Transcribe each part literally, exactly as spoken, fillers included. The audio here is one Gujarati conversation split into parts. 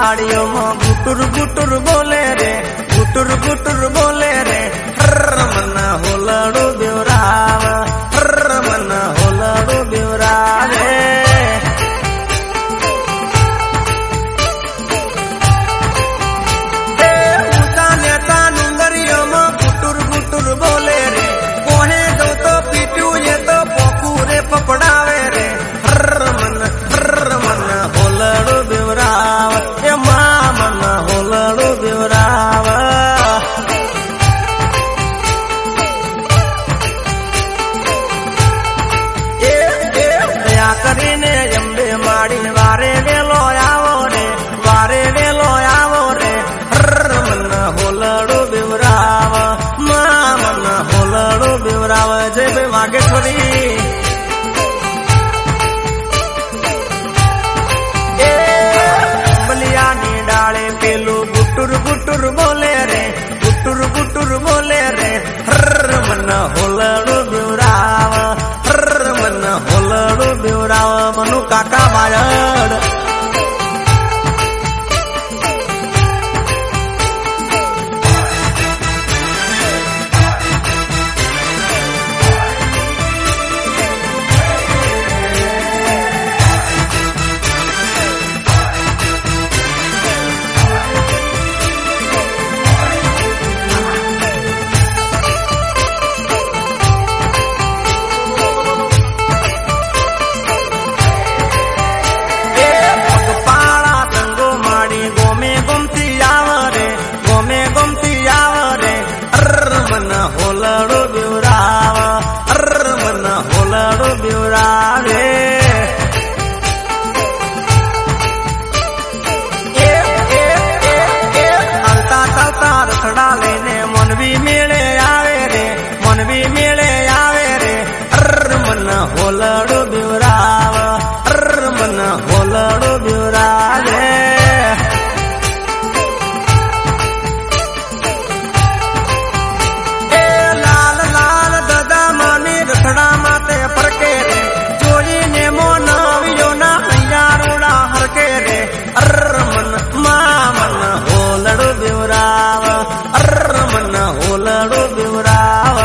વાડીઓ માં ગુટુર ગુટુર બોલે રે ગુટુર ગુટુર બોલે રે મન હોલડો બેવરાવ મન હોલડો બેવરાવે ઊંચા નેતા ડુંગરીઓ માં ગુટુર ગુટુર બોલે રે કોહે દો તો પીટ્યું એ તો પોકું રે પકડાવે રે મન મન હોલડો બેવરાવ એ મા મન હોલડો બેવરાવ કરીને અંબે માડી વારે વેલો આવો રે વારે વેલો આવો રે મન હોલડો બેવરાવ મા મન હોલડો બેવરાવ જય ભાઈ વાગેશ્વરી એ અંબલિયાની ડાળે પેલું ગુટુર ગુટુર બોલે રે ગુટુર ગુટુર બોલે રે મન હોલડો બેવરાવ મન હોલડો બેવરાવ મનુ કાકા માયડ હોલડો બેવરાવ મન હોલડો બેવરાવે એ એ એ ચાલતા ચાલતા રખડા લઈને મનવી મેળે આવે રે મનવી મેળે આવે રે મન હોલડો બેવરાવ મન હોલડો બેવરાવે પરકે રે જોઈને મોન આવ્યો ના હૈયારોડા હરકે રે મન મા મન હોલડો બેવરાવ મન હોલડો બેવરાવ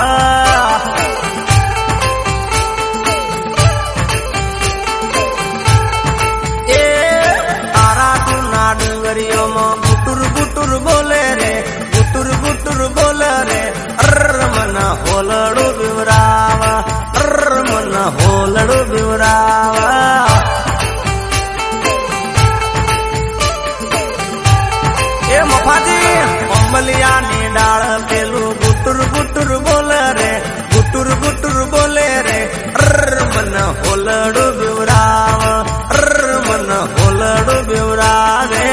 એ તારા તુના ડુંગરીઓમાં ગુટુર ગુટુર બોલે રે ગુટુર ગુટુર બોલે રે મન હોલડો બેવરાવ મન હોલડો બેવરાવ એ મફાજી અંબલિયાની ડાળ પેલું ગુટુર ગુટુર બોલે રે ગુટુર ગુટુર બોલે રે મન હોલડો બેવરાવ મન હોલડો બેવરાવે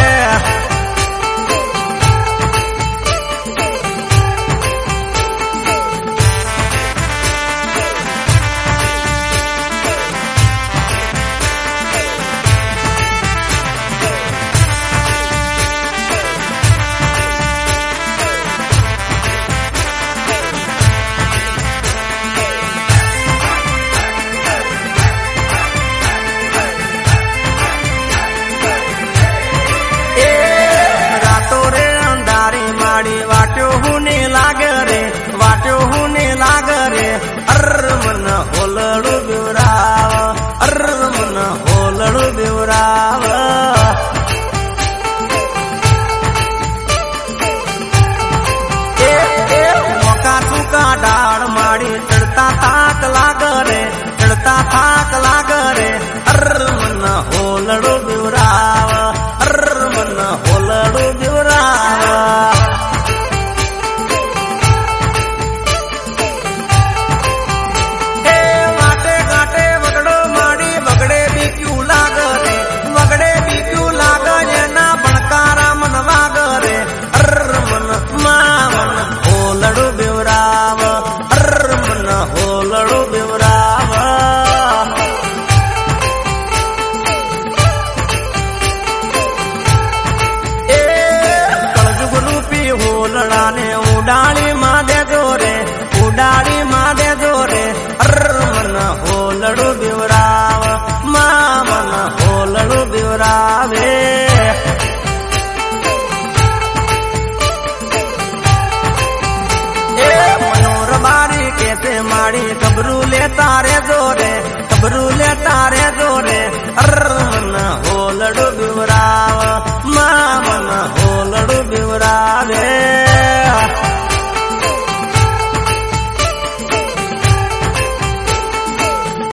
વાટ્યો હું ને લાગે રે વાટ્યો હું ને લાગે રે મન હોલડો બેવરાવ મન હોલડો બેવરાવ એ એ મોકા ચૂકા ડાળ માડી ચડતા થાક લાગે રે ચડતા થાક લાગે રે મન હોલડો બેવરાવ મન હોલડો બેવરાવ હોલડો બેવરાવ મન હોલડો બેવરાવ એ કળજુગ રૂપી હોલડાને ઉડાડી માં દેજો રે ઉડાડી માં દેજો રે મન હોલડો બેવરાવ મા મન હોલડો બેવરાવે મારી ગભરું લેતા રે